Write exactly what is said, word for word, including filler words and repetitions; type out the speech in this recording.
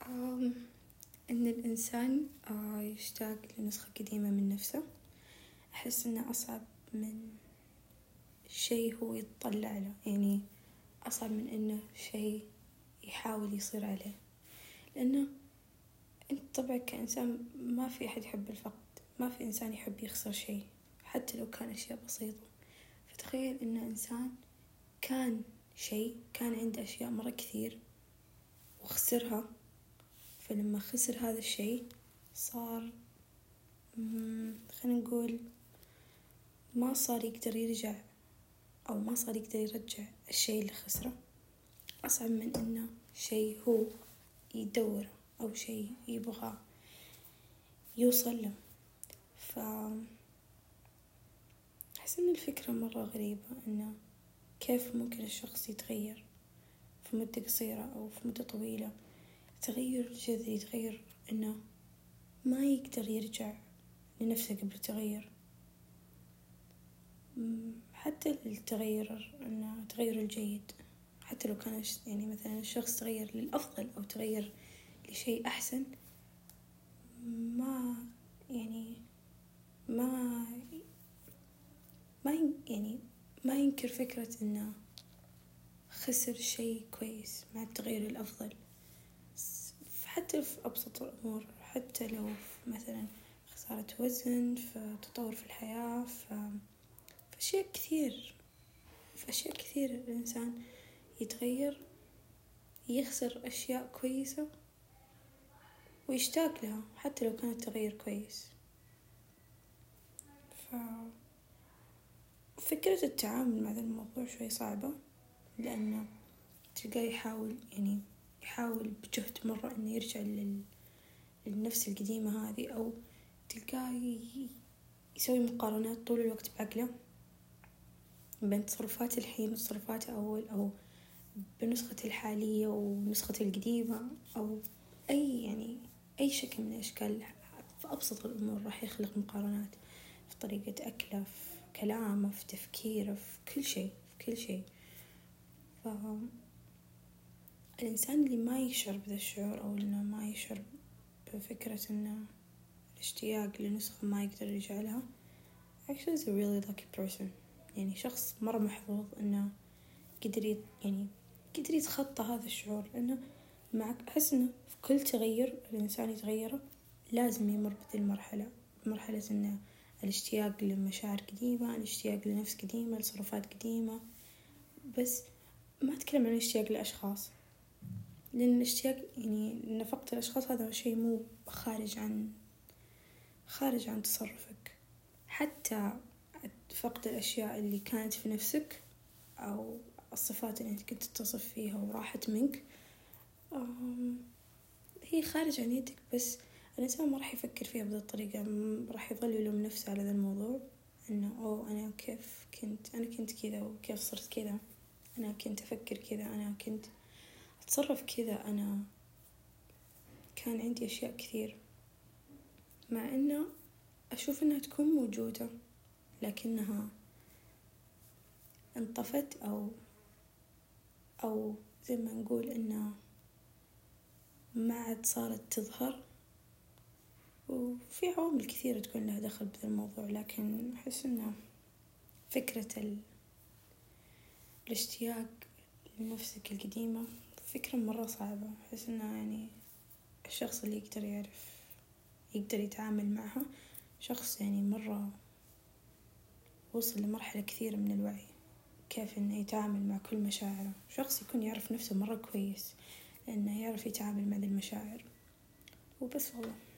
أم، إن الإنسان آه، يشتاق لنسخة قديمة من نفسه. أحس إنه أصعب من شيء هو يتطلع له، يعني أصعب من إنه شيء يحاول يصير عليه، لأنه أنت طبعك كإنسان ما في أحد يحب الفقد، ما في إنسان يحب يخسر شيء حتى لو كان أشياء بسيطة. فتخيل إن إنسان كان شيء، كان عنده أشياء مرة كثير وخسرها، فلما خسر هذا الشيء صار خلينا نقول ما صار يقدر يرجع، أو ما صار يقدر يرجع الشيء اللي خسره. أصعب من إنه شيء هو يدور أو شيء يبغى يوصل له. ف أحس إن الفكرة مرة غريبة، إنه كيف ممكن الشخص يتغير في مدة قصيرة أو في مدة طويلة، تغير جذري، تغير إنه ما يقدر يرجع لنفسه قبل التغير. حتى التغير، إنه التغير الجيد، حتى لو كان يعني مثلا الشخص تغير للأفضل أو تغير لشيء أحسن، ما يعني ما ما يعني ما ينكر فكرة إنه خسر شيء كويس مع التغير للأفضل. حتى في أبسط الأمور، حتى لو في مثلا خسارة وزن، في تطور في الحياة، في في أشياء كثير، في أشياء كثير الإنسان يتغير، يخسر أشياء كويسة ويشتاق لها حتى لو كان التغير كويس. ففكرة التعامل مع ذا الموضوع شوي صعبة، لأنه تلقاه يحاول يعني يحاول بجهد مرة إنه يرجع لل... للنفس القديمة هذه، أو تلقاه يسوي مقارنات طول الوقت بعقله بين تصرفات الحين وتصرفات أول، أو بنسخة الحالية ونسخة القديمة، أو أي يعني أي شكل من الأشكال. في أبسط الأمور راح يخلق مقارنات في طريقة أكله، في كلامه، في تفكيره، في كل شيء، في كل شيء. فالإنسان اللي ما يشعر بذا الشعور، أو إنه ما يشعر بفكرة إنه الاشتياق لنسخة ما يقدر يرجع لها، actually is a really lucky person. يعني شخص مرة محظوظ إنه قدر يعني قدر يتخطى هذا الشعور. لأنه معك أحس إنه في كل تغير الإنسان يتغيره لازم يمر بذي المرحلة، مرحلة إنه الاشتياق لمشاعر قديمة، الاشتياق لنفس قديمة، لتصرفات قديمة. بس ما أتكلم عن الاشتياق للأشخاص، لأن الاشتياق يعني إن فقد الأشخاص هذا شيء مو خارج عن خارج عن تصرفك. حتى فقد الأشياء اللي كانت في نفسك، أو الصفات اللي أنت كنت تتصف فيها وراحت منك، هي خارج عن يدك. بس الإنسان ما راح يفكر فيها بهذه الطريقة، راح يظل يلوم نفسه على ذا الموضوع، إنه أوه أنا كيف كنت أنا كنت كذا، وكيف صرت كذا، أنا كنت أفكر كذا، أنا كنت أتصرف كذا، أنا كان عندي أشياء كثير. مع إنه أشوف إنها تكون موجودة لكنها انطفت، أو أو زي ما نقول إنه ما عاد صارت تظهر. وفي عوامل كثيرة تكون لها دخل بهذا الموضوع، لكن أحس إنه فكرة ال... الاشتياق لنفسك القديمة فكرة مرة صعبة. أحس إنه يعني الشخص اللي يقدر يعرف يقدر يتعامل معها شخص يعني مرة وصل لمرحلة كثيرة من الوعي، كيف إنه يتعامل مع كل مشاعره. شخص يكون يعرف نفسه مرة كويس، لأنه يعرف يتعامل مع المشاعر. وبس والله.